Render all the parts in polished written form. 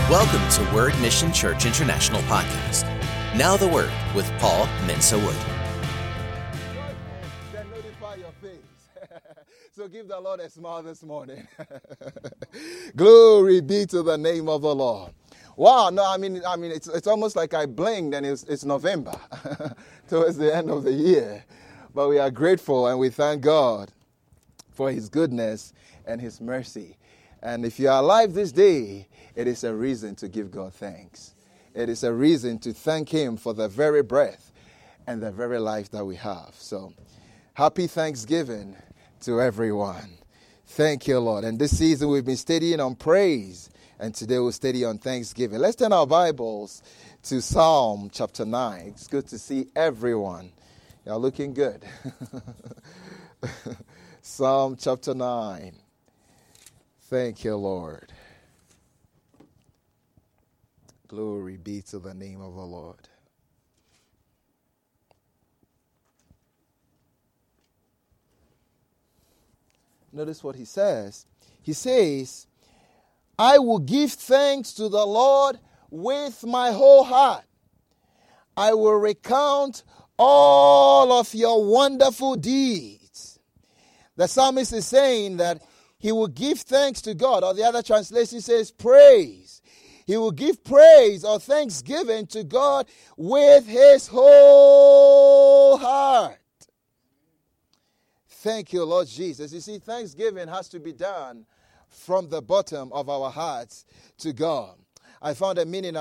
Welcome to Word Mission Church International Podcast. Now the Word with Paul Mensa Wood. Then notify your face. So give the Lord a smile this morning. Glory be to the name of the Lord. Wow, no, I mean, it's almost like I blinked and it's November towards the end of the year. But we are grateful and we thank God for His goodness and His mercy. And if you are alive this day, it is a reason to give God thanks. It is a reason to thank Him for the very breath and the very life that we have. So, happy Thanksgiving to everyone. Thank you, Lord. And this season we've been studying on praise, and today we'll study on Thanksgiving. Let's turn our Bibles to Psalm chapter 9. It's good to see everyone. You're looking good. Psalm chapter 9. Thank you, Lord. Glory be to the name of the Lord. Notice what he says. He says, I will give thanks to the Lord with my whole heart. I will recount all of your wonderful deeds. The psalmist is saying that he will give thanks to God, or the other translation says praise. He will give praise or thanksgiving to God with his whole heart. Thank you, Lord Jesus. You see, thanksgiving has to be done from the bottom of our hearts to God. I found a meaning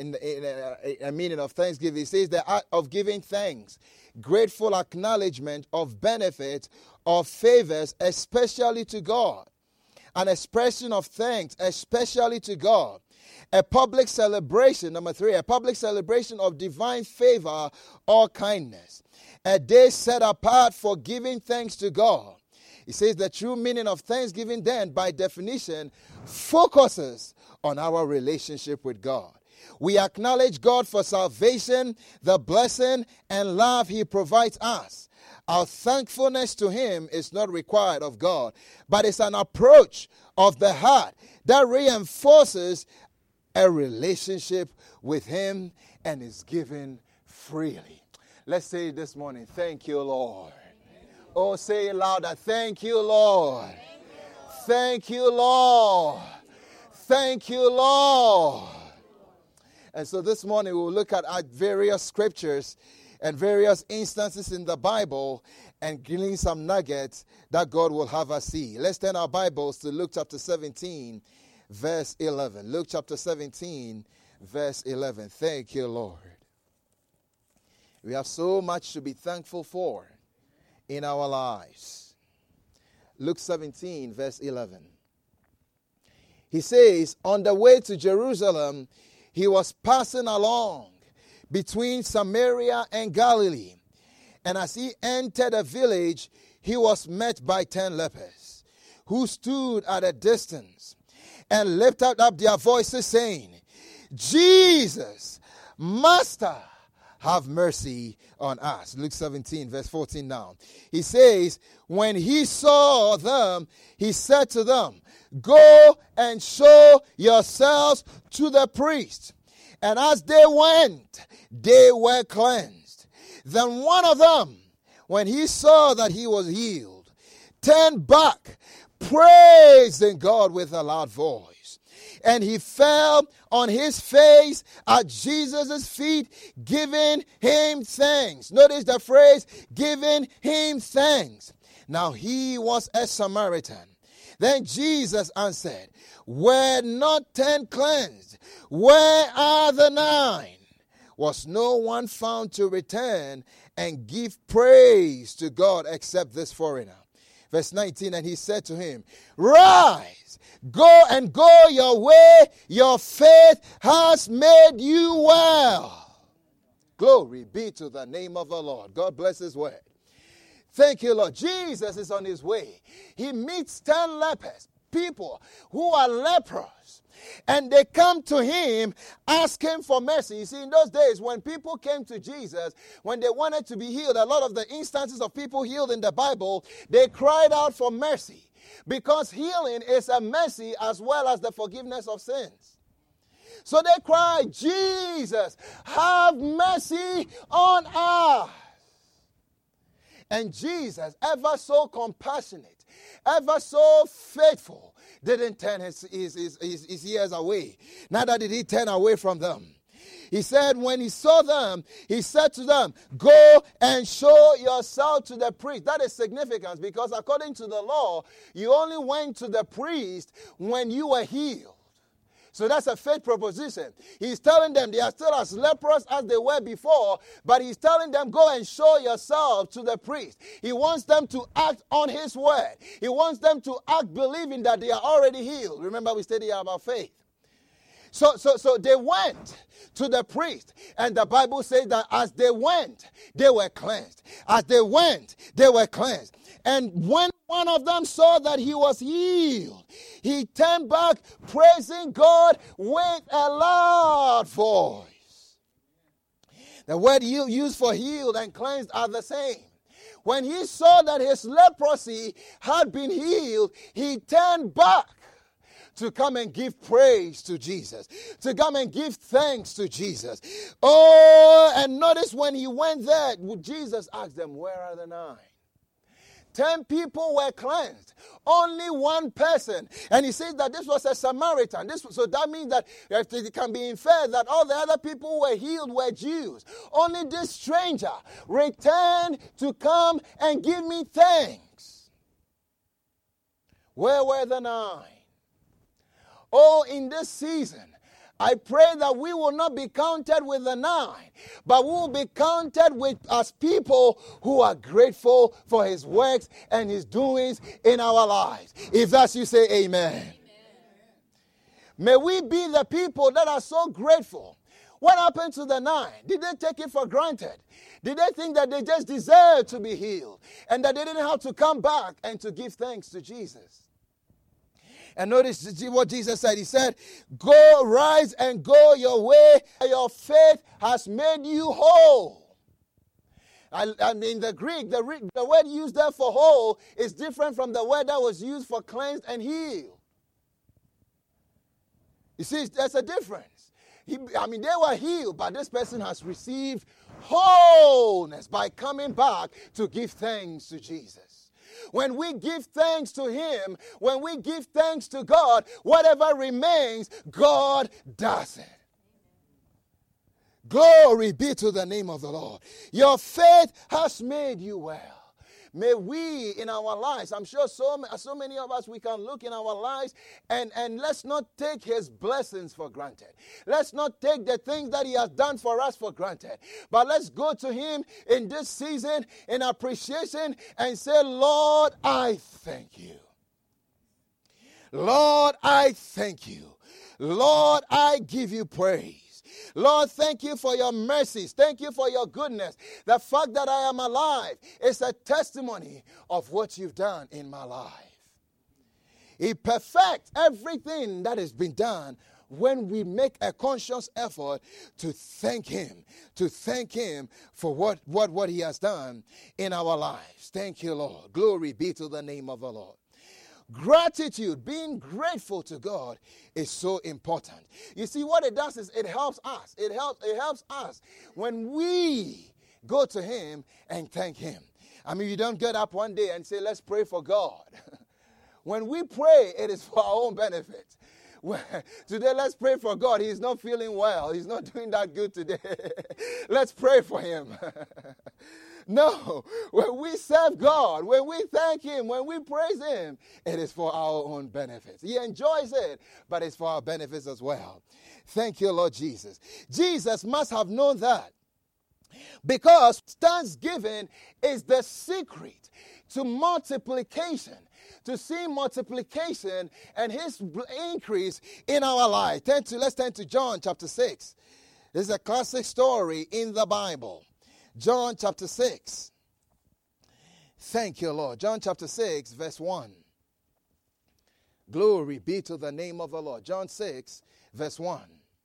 a meaning of thanksgiving. It says the act of giving thanks, grateful acknowledgement of benefits, of favors, especially to God. An expression of thanks, especially to God. A public celebration, number 3, a public celebration of divine favor or kindness. A day set apart for giving thanks to God. It says the true meaning of thanksgiving then, by definition, focuses on our relationship with God. We acknowledge God for salvation, the blessing and love He provides us. Our thankfulness to Him is not required of God, but it's an approach of the heart that reinforces a relationship with Him and is given freely. Let's say it this morning. Thank you, Lord. Oh, say it louder. Thank you, Lord. Thank you, Lord. Thank you, Lord. And so this morning we'll look at various scriptures and various instances in the Bible and glean some nuggets that God will have us see. Let's turn our Bibles to Luke chapter 17, verse 11. Luke chapter 17, verse 11. Thank you, Lord. We have so much to be thankful for in our lives. Luke 17, verse 11. He says, on the way to Jerusalem, he was passing along between Samaria and Galilee. And as he entered a village, he was met by 10 lepers, who stood at a distance and lifted up their voices, saying, Jesus, Master, have mercy on us. Luke 17, verse 14 now. He says, when he saw them, he said to them, go and show yourselves to the priest. And as they went, they were cleansed. Then one of them, when he saw that he was healed, turned back, praising God with a loud voice. And he fell on his face at Jesus' feet, giving him thanks. Notice the phrase, giving him thanks. Now he was a Samaritan. Then Jesus answered, were not 10 cleansed? Where are the 9? Was no one found to return and give praise to God except this foreigner? Verse 19, and he said to him, rise, go your way, your faith has made you well. Glory be to the name of the Lord. God bless His word. Thank you, Lord. Jesus is on His way. He meets 10 lepers, people who are leprous. And they come to Him asking for mercy. You see, in those days, when people came to Jesus, when they wanted to be healed, a lot of the instances of people healed in the Bible, they cried out for mercy. Because healing is a mercy as well as the forgiveness of sins. So they cried, Jesus, have mercy on us. And Jesus, ever so compassionate, ever so faithful, didn't turn his ears away. Neither did he turn away from them. He said, when he saw them, he said to them, go and show yourself to the priest. That is significant because according to the law, you only went to the priest when you were healed. So that's a faith proposition. He's telling them they are still as leprous as they were before, but he's telling them, go and show yourself to the priest. He wants them to act on his word. He wants them to act believing that they are already healed. Remember, we studied about faith. So they went to the priest, and the Bible says that as they went, they were cleansed. As they went, they were cleansed. And when one of them saw that he was healed, he turned back, praising God with a loud voice. The word used for healed and cleansed are the same. When he saw that his leprosy had been healed, he turned back to come and give praise to Jesus, to come and give thanks to Jesus. Oh, and notice when he went there, Jesus asked them, where are the 9? 10 people were cleansed. Only one person. And he says that this was a Samaritan. So that means that it can be inferred that all the other people who were healed were Jews. Only this stranger returned to come and give me thanks. Where were the 9? Oh, in this season, I pray that we will not be counted with the 9, but we will be counted with as people who are grateful for his works and his doings in our lives. If that's you, say amen. Amen. May we be the people that are so grateful. What happened to the 9? Did they take it for granted? Did they think that they just deserved to be healed and that they didn't have to come back and to give thanks to Jesus? And notice what Jesus said. He said, go, rise and go your way. Your faith has made you whole. And in the Greek, the word used there for whole is different from the word that was used for cleansed and healed. You see, there's a difference. They were healed, but this person has received wholeness by coming back to give thanks to Jesus. When we give thanks to him, when we give thanks to God, whatever remains, God does it. Glory be to the name of the Lord. Your faith has made you well. May we in our lives, I'm sure so many of us, we can look in our lives and let's not take his blessings for granted. Let's not take the things that he has done for us for granted. But let's go to him in this season in appreciation and say, Lord, I thank you. Lord, I thank you. Lord, I give you praise. Lord, thank you for your mercies. Thank you for your goodness. The fact that I am alive is a testimony of what you've done in my life. He perfects everything that has been done when we make a conscious effort to thank him for what he has done in our lives. Thank you, Lord. Glory be to the name of the Lord. Gratitude, being grateful to God, is so important. You see, what it does is it helps us. It helps us when we go to him and thank him. You don't get up one day and say, let's pray for God. When we pray, it is for our own benefit. Today, let's pray for God. He's not feeling well. He's not doing that good today. Let's pray for him. No, when we serve God, when we thank him, when we praise him, it is for our own benefits. He enjoys it, but it's for our benefits as well. Thank you, Lord Jesus. Jesus must have known that, because thanksgiving is the secret to multiplication, to see multiplication and his increase in our life. Let's turn to John chapter 6. This is a classic story in the Bible. John chapter 6. Thank you, Lord. John chapter 6, verse 1. Glory be to the name of the Lord. John 6, verse 1.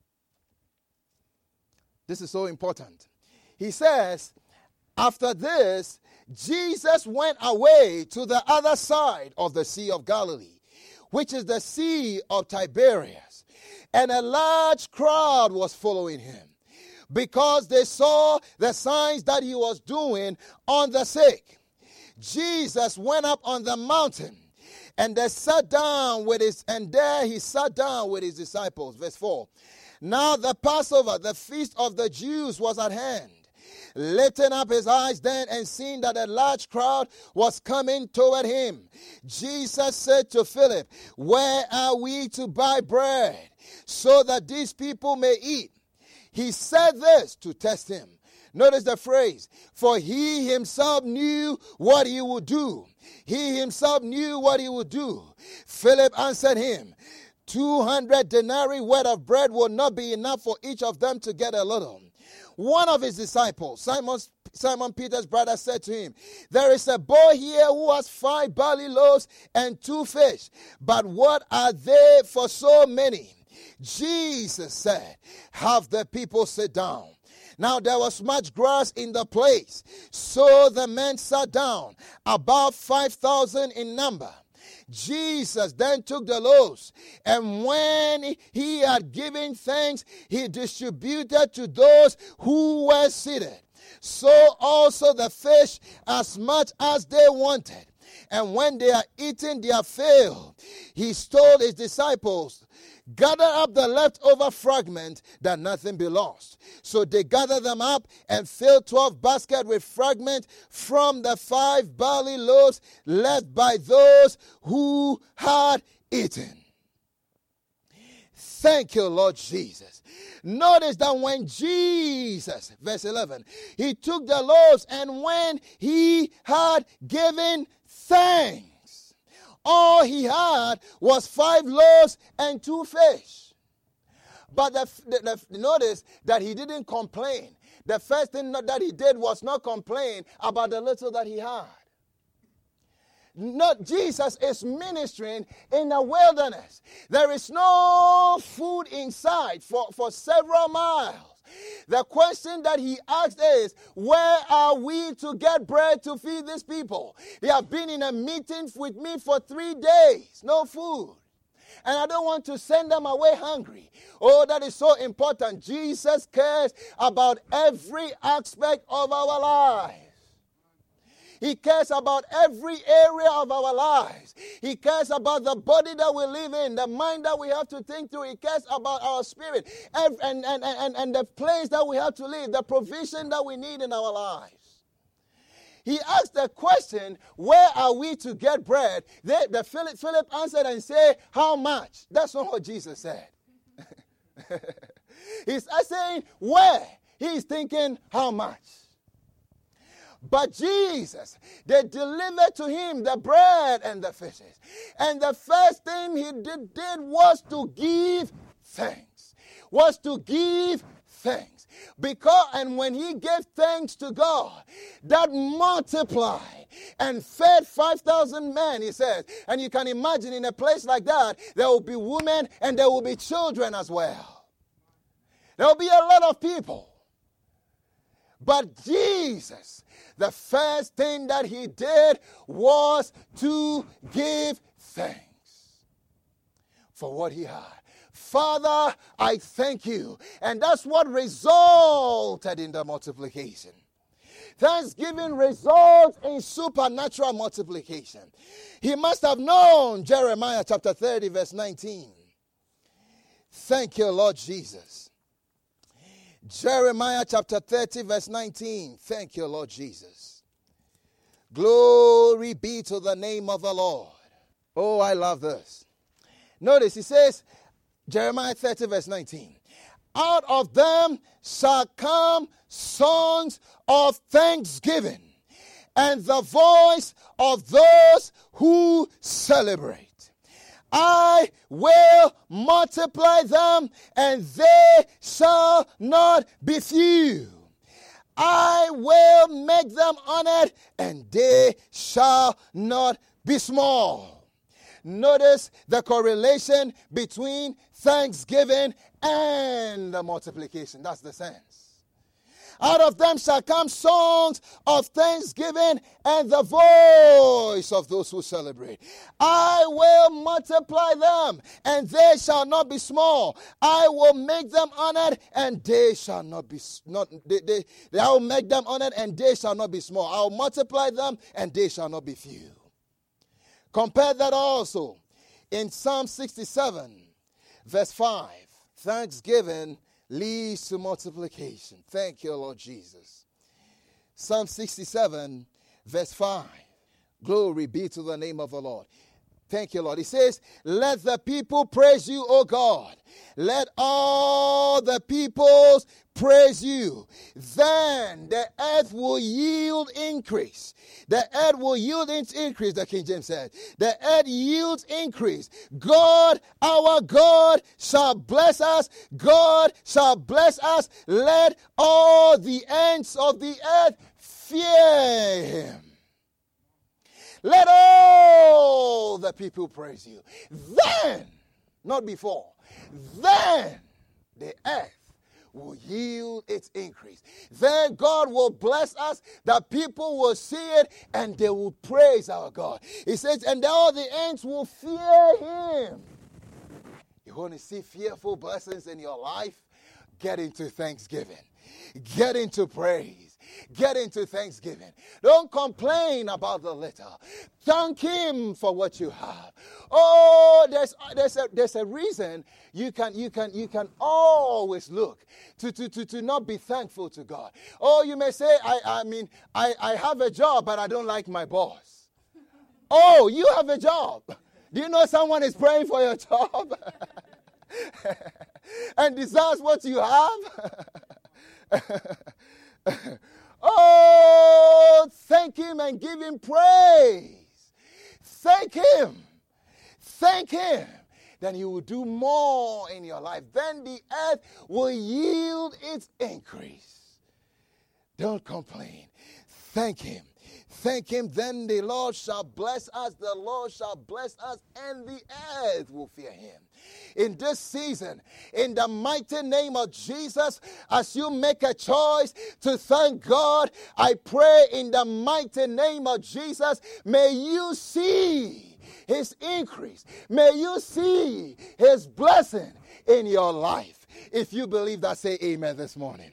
This is so important. He says, after this, Jesus went away to the other side of the Sea of Galilee, which is the Sea of Tiberias. and a large crowd was following him, because they saw the signs that he was doing on the sick. Jesus went up on the mountain, and there he sat down with his disciples. Verse 4. Now the Passover, the feast of the Jews, was at hand. Lifting up his eyes then and seeing that a large crowd was coming toward him, Jesus said to Philip, "Where are we to buy bread so that these people may eat?" He said this to test him. Notice the phrase, for he himself knew what he would do. He himself knew what he would do. Philip answered him, 200 denarii worth of bread will not be enough for each of them to get a little. One of his disciples, Simon Peter's brother, said to him, "There is a boy here who has 5 barley loaves and 2 fish, but what are they for so many?" Jesus said, "Have the people sit down." Now there was much grass in the place, so the men sat down, about 5,000 in number. Jesus then took the loaves, and when he had given thanks, he distributed to those who were seated. So also the fish, as much as they wanted. And when they had eaten their fill, he told his disciples, "Gather up the leftover fragment, that nothing be lost." So they gathered them up and filled 12 baskets with fragments from the 5 barley loaves left by those who had eaten. Thank you, Lord Jesus. Notice that when Jesus, verse 11, he took the loaves, and when he had given thanks, all he had was 5 loaves and 2 fish. But notice that he didn't complain. The first thing that he did was not complain about the little that he had. Jesus is ministering in the wilderness. There is no food in sight for several miles. The question that he asked is, where are we to get bread to feed these people? They have been in a meeting with me for 3 days, no food. And I don't want to send them away hungry. Oh, that is so important. Jesus cares about every aspect of our lives. He cares about every area of our lives. He cares about the body that we live in, the mind that we have to think through. He cares about our spirit and the place that we have to live, the provision that we need in our lives. He asked the question, where are we to get bread? Philip answered and said, how much? That's not what Jesus said. He's saying, where? He's thinking, how much? But Jesus, they delivered to him the bread and the fishes. And the first thing he did was to give thanks. And when he gave thanks to God, that multiplied and fed 5,000 men, he says. And you can imagine in a place like that, there will be women and there will be children as well. There will be a lot of people. But Jesus, the first thing that he did was to give thanks for what he had. Father, I thank you. And that's what resulted in the multiplication. Thanksgiving results in supernatural multiplication. He must have known Jeremiah chapter 30 verse 19. Thank you, Lord Jesus. Jeremiah chapter 30 verse 19. Thank you, Lord Jesus. Glory be to the name of the Lord. Oh, I love this. Notice he says, Jeremiah 30 verse 19. Out of them shall come songs of thanksgiving and the voice of those who celebrate. I will multiply them, and they shall not be few. I will make them honored, and they shall not be small. Notice the correlation between thanksgiving and the multiplication. That's the sense. Out of them shall come songs of thanksgiving and the voice of those who celebrate. I will multiply them, and they shall not be small. I will make them honored, and they shall not be I will make them honored, and they shall not be small. I will multiply them, and they shall not be few. Compare that also in Psalm 67, verse 5. Thanksgiving leads to multiplication. Thank you, Lord Jesus. Psalm 67, verse 5. Glory be to the name of the Lord. Thank you, Lord. He says, let the people praise you, O God. Let all the peoples praise you. Then the earth will yield increase. The earth will yield its increase, the King James said. The earth yields increase. God, our God, shall bless us. God shall bless us. Let all the ends of the earth fear him. Let all the people praise you. Then, not before, then the earth will yield its increase. Then God will bless us, the people will see it, and they will praise our God. He says, and all the ends will fear him. You want to see fearful blessings in your life? Get into thanksgiving. Get into praise. Get into thanksgiving. Don't complain about the little. Thank him for what you have. Oh, there's a reason you can always look to not be thankful to God. Oh, you may say, I have a job, but I don't like my boss. Oh, you have a job. Do you know someone is praying for your job and desires what you have? Oh, thank him and give him praise. Thank him. Thank him. Then he will do more in your life. Then the earth will yield its increase. Don't complain. Thank him. Thank him. Then the Lord shall bless us. The Lord shall bless us, and the earth will fear him. In this season, in the mighty name of Jesus, as you make a choice to thank God, I pray in the mighty name of Jesus, may you see his increase. May you see his blessing in your life. If you believe that, say amen this morning.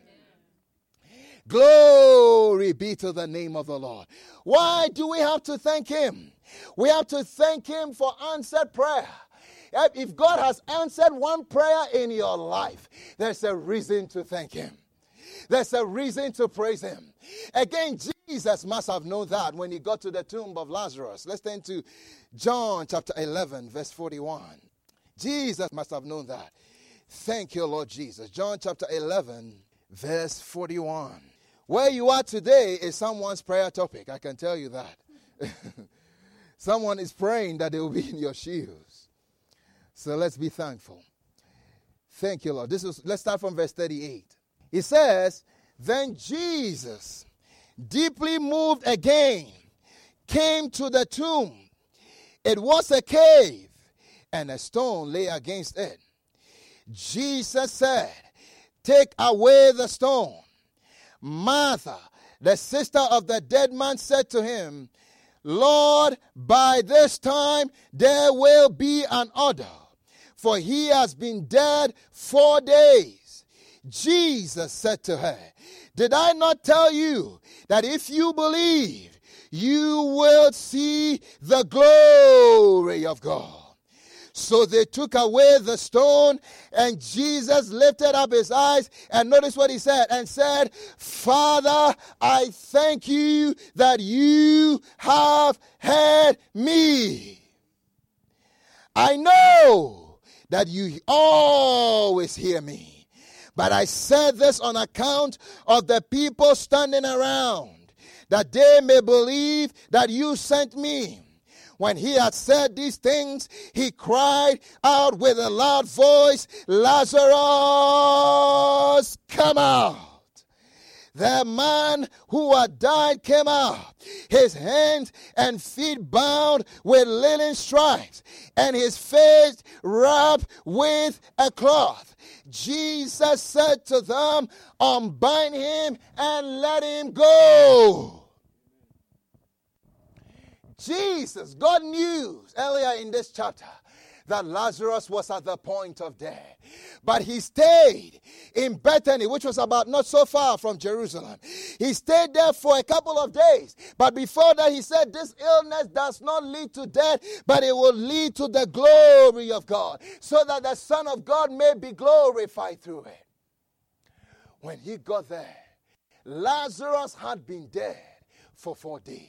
Glory be to the name of the Lord. Why do we have to thank him? We have to thank him for answered prayer. If God has answered one prayer in your life, there's a reason to thank him. There's a reason to praise him. Again, Jesus must have known that when he got to the tomb of Lazarus. Let's turn to John chapter 11, verse 41. Jesus must have known that. Thank you, Lord Jesus. John chapter 11, verse 41. Where you are today is someone's prayer topic. I can tell you that. Someone is praying that they will be in your shoes. So let's be thankful. Thank you, Lord. Let's start from verse 38. It says, then Jesus, deeply moved again, came to the tomb. It was a cave, and a stone lay against it. Jesus said, take away the stone. Martha, the sister of the dead man, said to him, Lord, by this time there will be an odor, for he has been dead 4 days. Jesus said to her, did I not tell you that if you believe, you will see the glory of God? So they took away the stone, and Jesus lifted up his eyes, and notice what he said, and said, Father, I thank you that you have heard me. I know that you always hear me, but I said this on account of the people standing around, that they may believe that you sent me. When he had said these things, he cried out with a loud voice, Lazarus, come out. The man who had died came out, his hands and feet bound with linen stripes, and his face wrapped with a cloth. Jesus said to them, unbind him and let him go. Jesus, God knew earlier in this chapter that Lazarus was at the point of death. But he stayed in Bethany, which was about not so far from Jerusalem. He stayed there for a couple of days. But before that, he said, this illness does not lead to death, but it will lead to the glory of God, so that the Son of God may be glorified through it. When he got there, Lazarus had been dead for 4 days.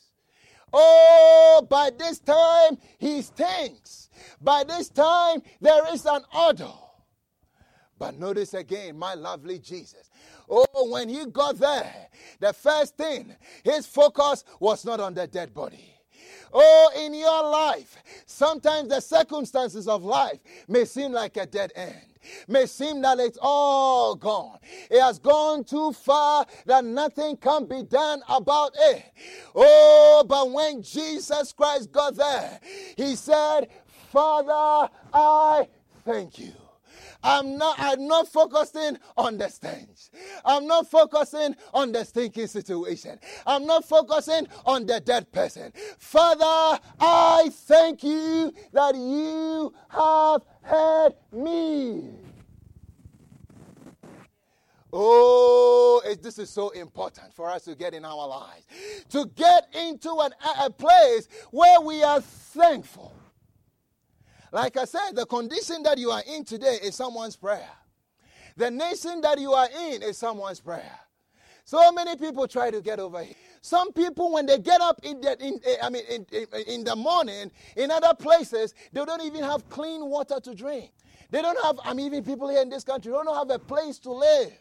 Oh, by this time, he stinks. By this time, there is an odor. But notice again, my lovely Jesus. Oh, when he got there, the first thing, his focus was not on the dead body. Oh, in your life, sometimes the circumstances of life may seem like a dead end. May seem that it's all gone. It has gone too far that nothing can be done about it. Oh, but when Jesus Christ got there, he said, Father, I thank you. I'm not focusing on the stench. I'm not focusing on the stinking situation. I'm not focusing on the dead person. Father, I thank you that you have heard me. Oh, this is so important for us to get in our lives. To get into a place where we are thankful. Like I said, the condition that you are in today is someone's prayer. The nation that you are in is someone's prayer. So many people try to get over here. Some people, when they get up in the morning, in other places, they don't even have clean water to drink. They don't have, even people here in this country don't have a place to live.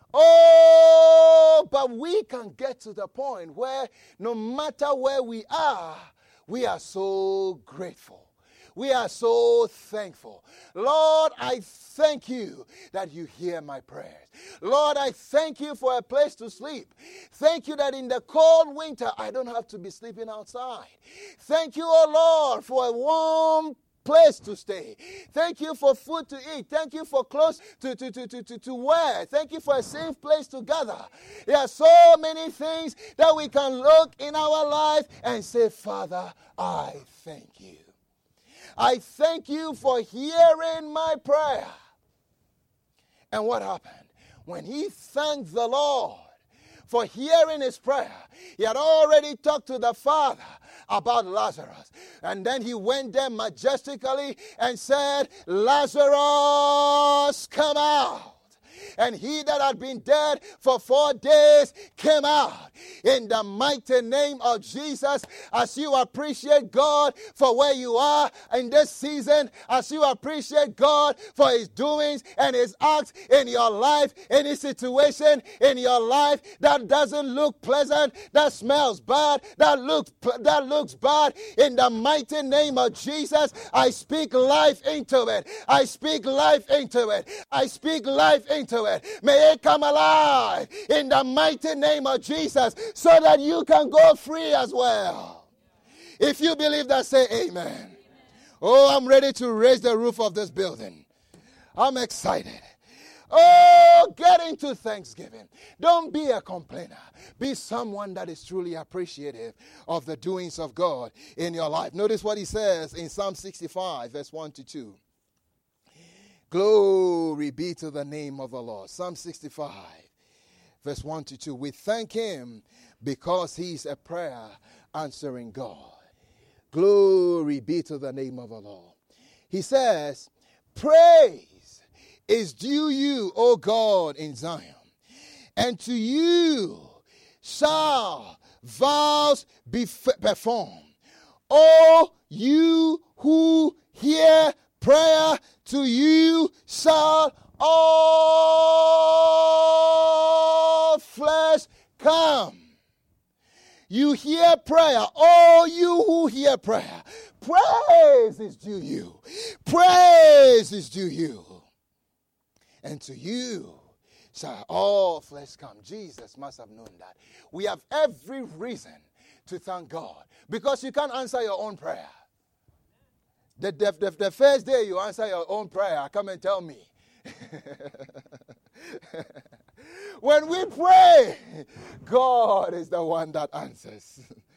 Oh, but we can get to the point where no matter where we are so grateful. We are so thankful. Lord, I thank you that you hear my prayers. Lord, I thank you for a place to sleep. Thank you that in the cold winter, I don't have to be sleeping outside. Thank you, oh Lord, for a warm place to stay. Thank you for food to eat. Thank you for clothes to wear. Thank you for a safe place to gather. There are so many things that we can look in our life and say, Father, I thank you. I thank you for hearing my prayer. And what happened? When he thanked the Lord for hearing his prayer, he had already talked to the Father about Lazarus. And then he went there majestically and said, Lazarus, come out. And he that had been dead for 4 days came out. In the mighty name of Jesus, as you appreciate God for where you are in this season, as you appreciate God for his doings and his acts in your life, any situation in your life that doesn't look pleasant, that smells bad, that looks bad, in the mighty name of Jesus, I speak life into it. I speak life into it. I speak life into it. May it come alive in the mighty name of Jesus so that you can go free as well. If you believe that, say amen. Oh, I'm ready to raise the roof of this building. I'm excited. Oh, get into Thanksgiving. Don't be a complainer. Be someone that is truly appreciative of the doings of God in your life. Notice what he says in Psalm 65, verse 1 to 2. Glory be to the name of the Lord. Psalm 65, verse 1 to 2. We thank him because he's a prayer answering God. Glory be to the name of the Lord. He says, praise is due you, O God, in Zion, and to you shall vows be performed. O you who hear prayer, to you shall all flesh come. You hear prayer. Oh, you who hear prayer. Praise is due you. Praise is due you. And to you shall all flesh come. Jesus must have known that. We have every reason to thank God because you can't answer your own prayer. The first day you answer your own prayer, come and tell me When we pray, God is the one that answers.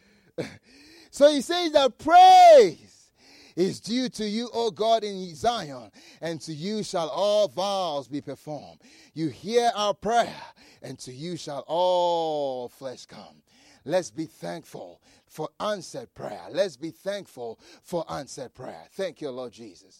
So he says that praise is due to you, O God, in Zion, and to you shall all vows be performed. You hear our prayer, and to you shall all flesh come. Let's be thankful for answered prayer. Let's be thankful for answered prayer. Thank you, Lord Jesus.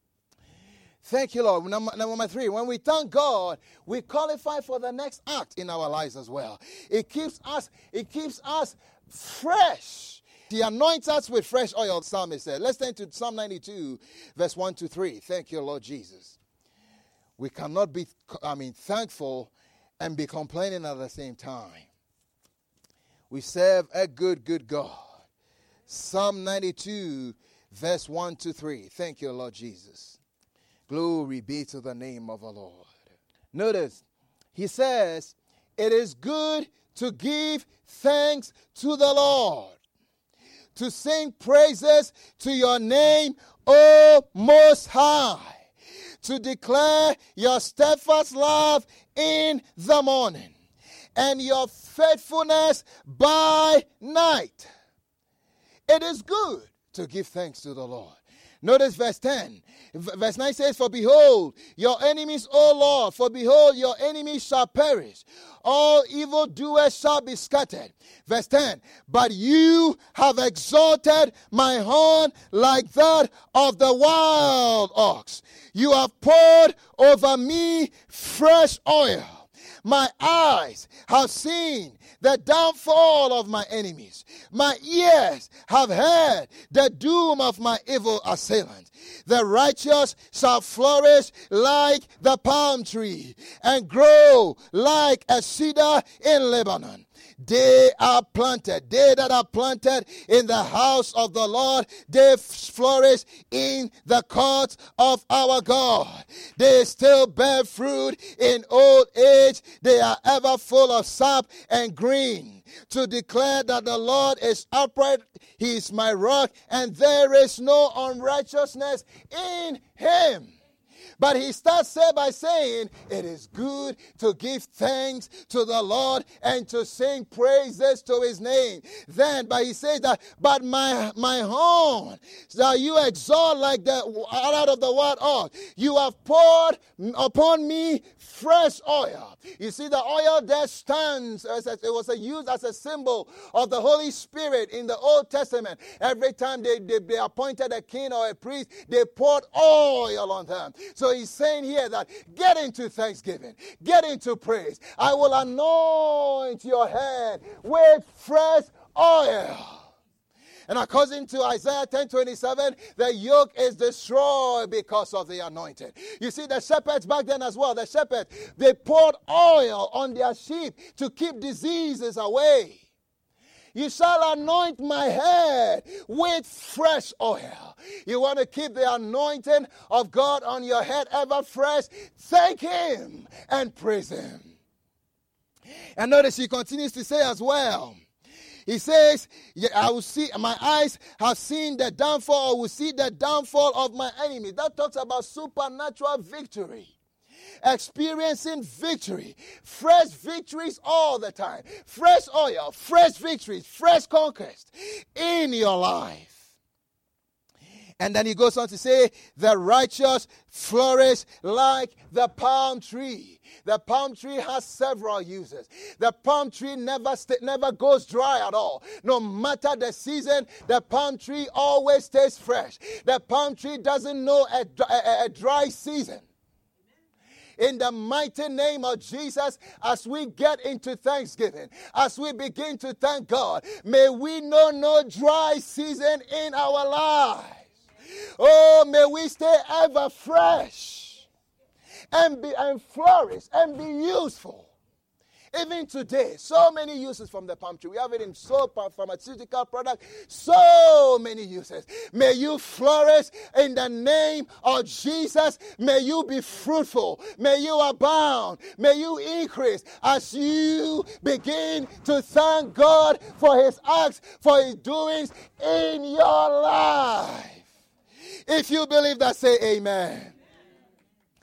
Thank you, Lord. Number 3, when we thank God, we qualify for the next act in our lives as well. It keeps us fresh. He anoints us with fresh oil, Psalmist said. Let's turn to Psalm 92, verse 1-3. Thank you, Lord Jesus. We cannot be, thankful and be complaining at the same time. We serve a good God. Psalm 92, verse 1-3. Thank you, Lord Jesus. Glory be to the name of the Lord. Notice, he says, it is good to give thanks to the Lord, to sing praises to your name, O Most High, to declare your steadfast love in the morning and your faithfulness by night. It is good to give thanks to the Lord. Notice verse 10. Verse 9 says, for behold, your enemies, O Lord, for behold, your enemies shall perish. All evildoers shall be scattered. Verse 10, but you have exalted my horn like that of the wild ox. You have poured over me fresh oil. My eyes have seen the downfall of my enemies. My ears have heard the doom of my evil assailants. The righteous shall flourish like the palm tree and grow like a cedar in Lebanon. They that are planted in the house of the Lord, they flourish in the courts of our God. They still bear fruit in old age. They are ever full of sap and green. To declare that the Lord is upright, he is my rock, and there is no unrighteousness in him. But he starts by saying, it is good to give thanks to the Lord and to sing praises to his name. But he says that, but my horn, that you exalt like the out of the wild ox. You have poured upon me fresh oil. You see, the oil there stands, it was used as a symbol of the Holy Spirit in the Old Testament. Every time they appointed a king or a priest, they poured oil on them. So he's saying here that get into thanksgiving, get into praise. I will anoint your head with fresh oil. And according to Isaiah 10:27, the yoke is destroyed because of the anointing. You see, the shepherds back then as well, they poured oil on their sheep to keep diseases away. You shall anoint my head with fresh oil. You want to keep the anointing of God on your head ever fresh? Thank him and praise him. And notice he continues to say as well, he says, I will see, my eyes have seen the downfall, or will see the downfall of my enemy. That talks about supernatural victory. Experiencing victory. Fresh victories all the time. Fresh oil, fresh victories, fresh conquest in your life. And then he goes on to say, the righteous flourish like the palm tree. The palm tree has several uses. The palm tree never goes dry at all. No matter the season, the palm tree always stays fresh. The palm tree doesn't know a dry season. In the mighty name of Jesus, as we get into Thanksgiving, as we begin to thank God, may we know no dry season in our lives. Oh, may we stay ever fresh and flourish and be useful. Even today, so many uses from the palm tree. We have it in soap, pharmaceutical products, so many uses. May you flourish in the name of Jesus. May you be fruitful. May you abound. May you increase as you begin to thank God for his acts, for his doings in your life. If you believe that, say amen.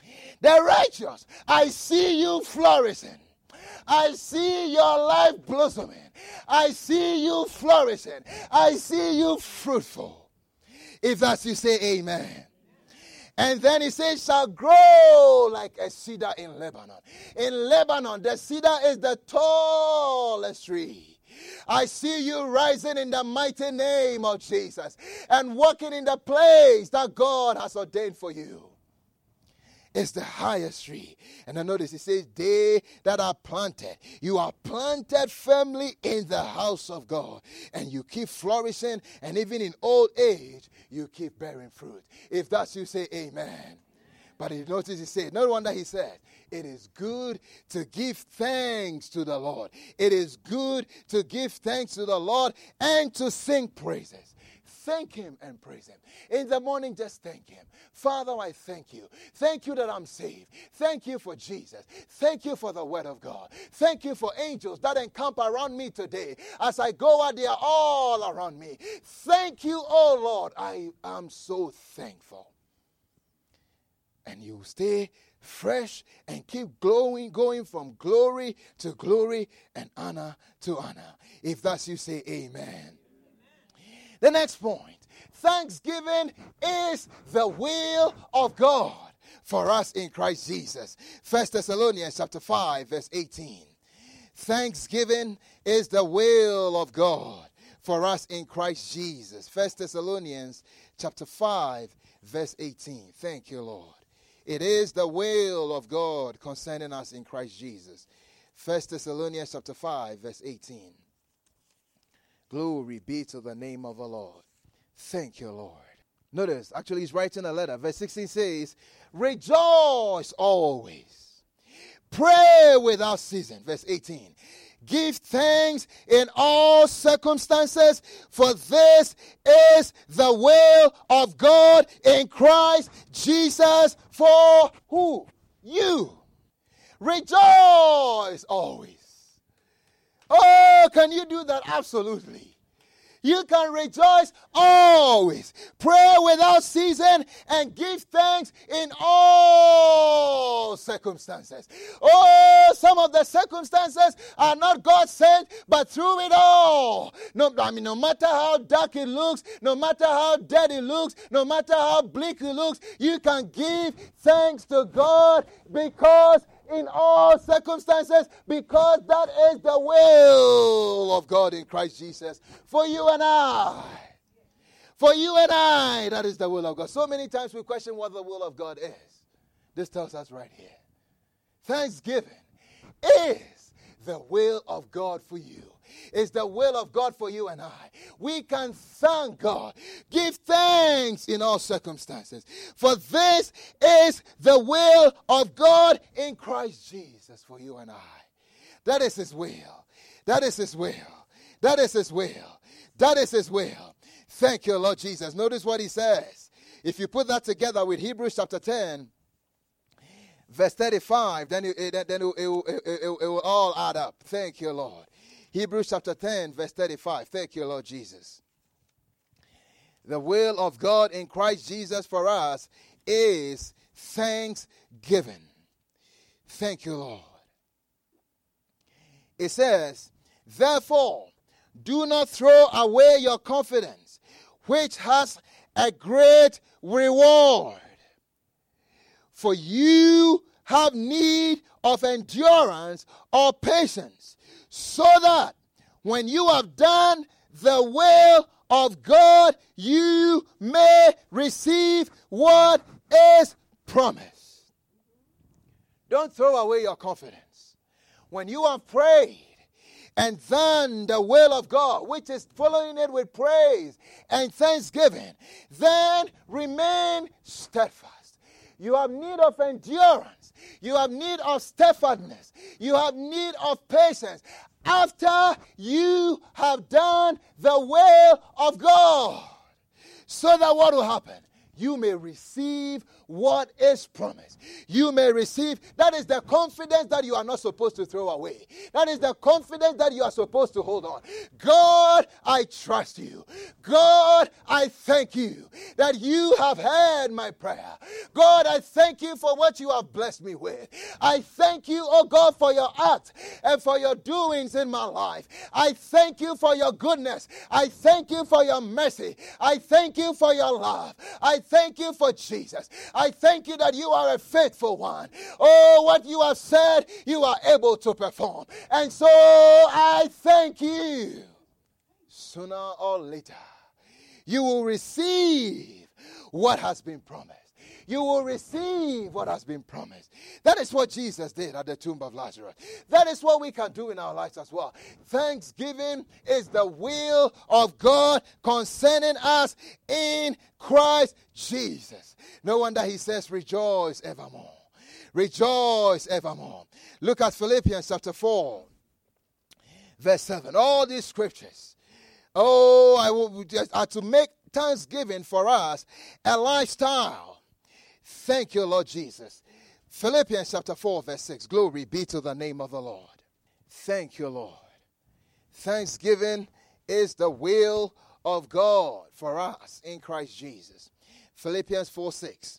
The righteous, I see you flourishing. I see your life blossoming. I see you flourishing. I see you fruitful. If that's you, say amen. And then he says, shall grow like a cedar in Lebanon. In Lebanon, the cedar is the tallest tree. I see you rising in the mighty name of Jesus and walking in the place that God has ordained for you. It's the highest tree. And I notice it says, they that are planted. You are planted firmly in the house of God. And you keep flourishing. And even in old age, you keep bearing fruit. If that's you, say amen. But you notice he said, no wonder he said, it is good to give thanks to the Lord. It is good to give thanks to the Lord and to sing praises. Thank him and praise him. In the morning, just thank him. Father, I thank you. Thank you that I'm saved. Thank you for Jesus. Thank you for the word of God. Thank you for angels that encamp around me today. As I go out, they are all around me. Thank you, oh Lord. I am so thankful. And you stay fresh and keep glowing, going from glory to glory and honor to honor. If that's you, say amen. The next point, thanksgiving is the will of God for us in Christ Jesus. 1 Thessalonians chapter 5, verse 18. Thanksgiving is the will of God for us in Christ Jesus. 1 Thessalonians chapter 5, verse 18. Thank you, Lord. It is the will of God concerning us in Christ Jesus. 1 Thessalonians chapter 5, verse 18. Glory be to the name of the Lord. Thank you, Lord. Notice, actually, he's writing a letter. Verse 16 says, rejoice always. Pray without ceasing. Verse 18. Give thanks in all circumstances, for this is the will of God in Christ Jesus for who? You. Rejoice always. Oh, can you do that? Absolutely. You can rejoice always. Pray without ceasing and give thanks in all circumstances. Oh, some of the circumstances are not God sent, but through it all. No matter how dark it looks, no matter how dead it looks, no matter how bleak it looks, you can give thanks to God because in all circumstances, because that is the will of God in Christ Jesus for you and I. For you and I, that is the will of God. So many times we question what the will of God is. This tells us right here. Thanksgiving is the will of God for you. It's the will of God for you and I. We can thank God. Give thanks in all circumstances. For this is the will of God in Christ Jesus for you and I. That is his will. That is his will. That is his will. That is his will. Thank you, Lord Jesus. Notice what he says. If you put that together with Hebrews chapter 10, verse 35, then it will all add up. Thank you, Lord. Hebrews chapter 10, verse 35. Thank you, Lord Jesus. The will of God in Christ Jesus for us is thanksgiving. Thank you, Lord. It says, therefore, do not throw away your confidence, which has a great reward. For you have need of endurance or patience, so that when you have done the will of God, you may receive what is promised. Don't throw away your confidence. When you have prayed and done the will of God, which is following it with praise and thanksgiving, then remain steadfast. You have need of endurance. You have need of steadfastness. You have need of patience. After you have done the will of God, so that what will happen? you may receive what is promised. You may receive. That is the confidence that you are not supposed to throw away. That is the confidence that you are supposed to hold on. God, I trust you. God, I thank you that you have heard my prayer. God, I thank you for what you have blessed me with. I thank you, oh God, for your act and for your doings in my life. I thank you for your goodness. I thank you for your mercy. I thank you for your love. I thank you for Jesus. I thank you that you are a faithful one. Oh, what you have said, you are able to perform. And so I thank you. Sooner or later, you will receive what has been promised. You will receive what has been promised. That is what Jesus did at the tomb of Lazarus. That is what we can do in our lives as well. Thanksgiving is the will of God concerning us in Christ Jesus. No wonder he says, rejoice evermore. Rejoice evermore. Look at Philippians chapter 4, verse 7. All these scriptures. Oh, I will just to make thanksgiving for us a lifestyle. Thank you, Lord Jesus. Philippians chapter 4, verse 6. Glory be to the name of the Lord. Thank you, Lord. Thanksgiving is the will of God for us in Christ Jesus. Philippians 4, 6.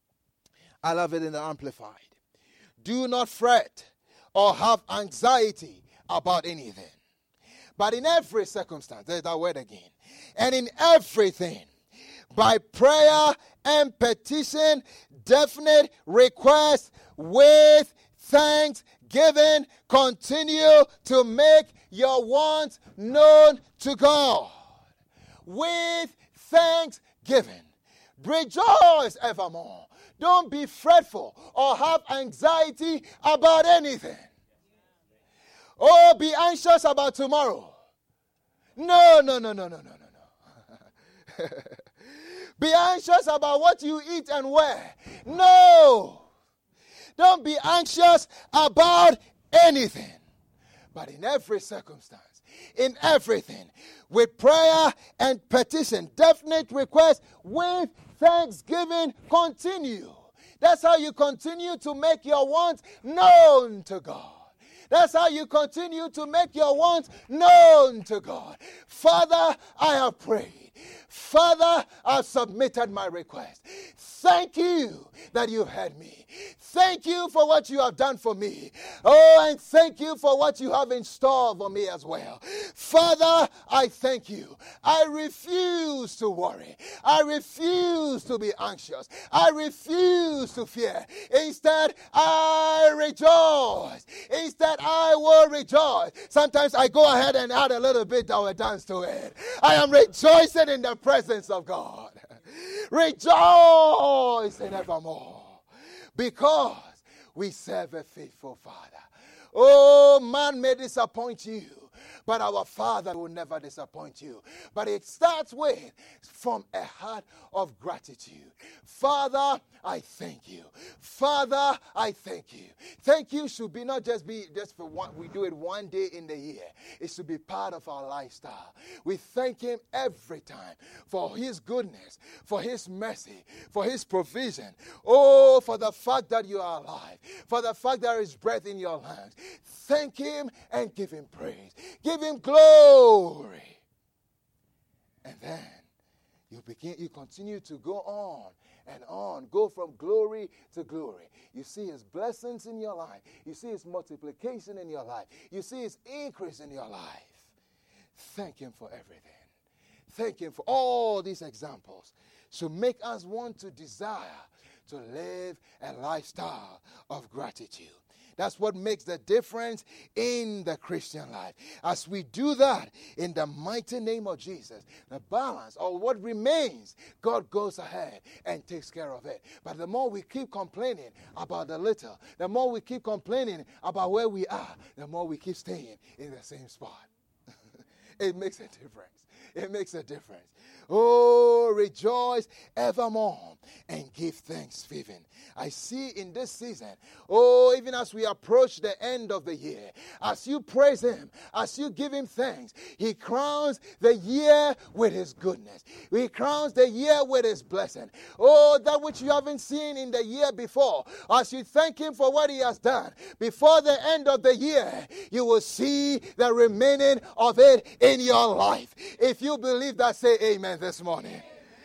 I love it in the Amplified. Do not fret or have anxiety about anything, but in every circumstance, there's that word again, and in everything, by prayer and petition, definite request with thanksgiving, continue to make your wants known to God. With thanksgiving, rejoice evermore. Don't be fretful or have anxiety about anything. Oh, be anxious about tomorrow. No. Be anxious about what you eat and wear. No. Don't be anxious about anything. But in every circumstance, in everything, with prayer and petition, definite request, with thanksgiving, continue. That's how you continue to make your wants known to God. That's how you continue to make your wants known to God. Father, I have prayed. Father, I've submitted my request. Thank you that you heard me. Thank you for what you have done for me. Oh, and thank you for what you have in store for me as well. Father, I thank you. I refuse to worry. I refuse to be anxious. I refuse to fear. Instead, I rejoice. Instead, I will rejoice. Sometimes I go ahead and add a little bit of a dance to it. I am rejoicing in the presence of God. Rejoice in evermore. Because we serve a faithful Father. Oh, man may disappoint you, but our Father will never disappoint you. But it starts from a heart of gratitude. Father, I thank you. Father, I thank you. Thank you should be not just for one, we do it one day in the year. It should be part of our lifestyle. We thank him every time for his goodness, for his mercy, for his provision. Oh, for the fact that you are alive, for the fact there is breath in your lungs. Thank him and give him praise. Give him glory. And then you continue to go on and on. Go from glory to glory. You see his blessings in your life. You see his multiplication in your life. You see his increase in your life. Thank him for everything. Thank him for all these examples. So make us want to desire to live a lifestyle of gratitude. That's what makes the difference in the Christian life. As we do that, in the mighty name of Jesus, the balance or what remains, God goes ahead and takes care of it. But the more we keep complaining about the little, the more we keep complaining about where we are, the more we keep staying in the same spot. It makes a difference. It makes a difference. Oh, rejoice evermore and give thanks, Vivian. I see in this season, oh, even as we approach the end of the year, as you praise Him, as you give Him thanks, He crowns the year with His goodness. He crowns the year with His blessing. Oh, that which you haven't seen in the year before, as you thank Him for what He has done, before the end of the year, you will see the remaining of it in your life. If you believe that, say amen this morning.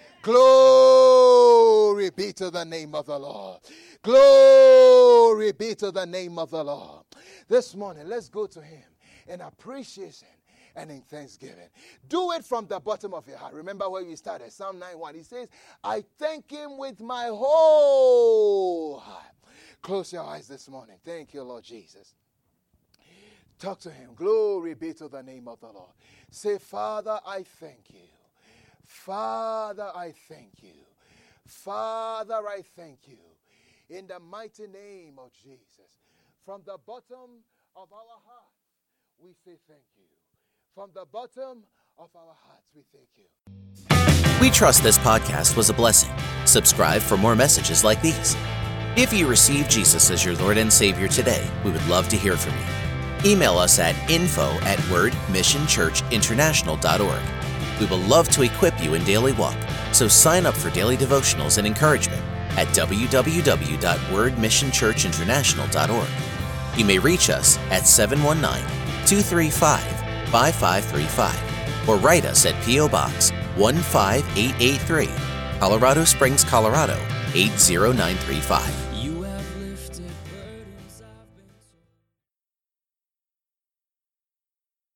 Glory be to the name of the Lord. Glory be to the name of the Lord. This morning, let's go to Him in appreciation and in thanksgiving. Do it from the bottom of your heart. Remember where we started, Psalm 91. He says, I thank Him with my whole heart. Close your eyes this morning. Thank you, Lord Jesus. Talk to Him. Glory be to the name of the Lord. Say, Father, I thank you. Father, I thank you. Father, I thank you. In the mighty name of Jesus. From the bottom of our hearts, we say thank you. From the bottom of our hearts, we thank you. We trust this podcast was a blessing. Subscribe for more messages like these. If you receive Jesus as your Lord and Savior today, we would love to hear from you. Email us at info@wordmissionchurchinternational.org. We will love to equip you in daily walk, so sign up for daily devotionals and encouragement at www.wordmissionchurchinternational.org. You may reach us at 719-235-5535 or write us at P.O. Box 15883, Colorado Springs, Colorado 80935.